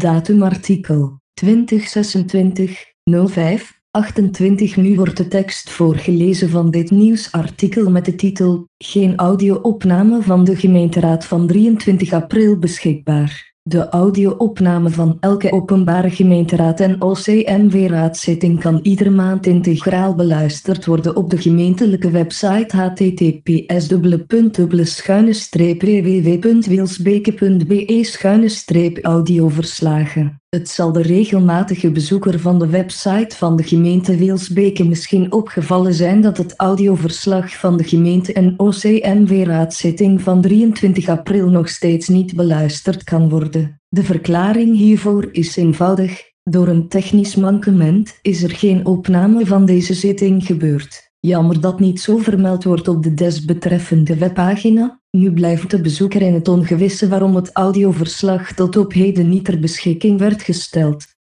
Datum artikel 2026-05-28. Nu wordt de tekst voorgelezen van dit nieuwsartikel met de titel Geen audio-opname van de gemeenteraad van 23 april beschikbaar. De audio-opname van elke openbare gemeenteraad en OCMW-raadszitting kan iedere maand integraal beluisterd worden op de gemeentelijke website https://www.wilsbeke.be/audioverslagen. Het zal de regelmatige bezoeker van de website van de gemeente Wilsbeke misschien opgevallen zijn dat het audioverslag van de gemeente- en OCMW-raadszitting van 23 april nog steeds niet beluisterd kan worden. De verklaring hiervoor is eenvoudig: door een technisch mankement is er geen opname van deze zitting gebeurd. Jammer dat niet zo vermeld wordt op de desbetreffende webpagina. Nu blijft de bezoeker in het ongewisse waarom het audioverslag tot op heden niet ter beschikking werd gesteld.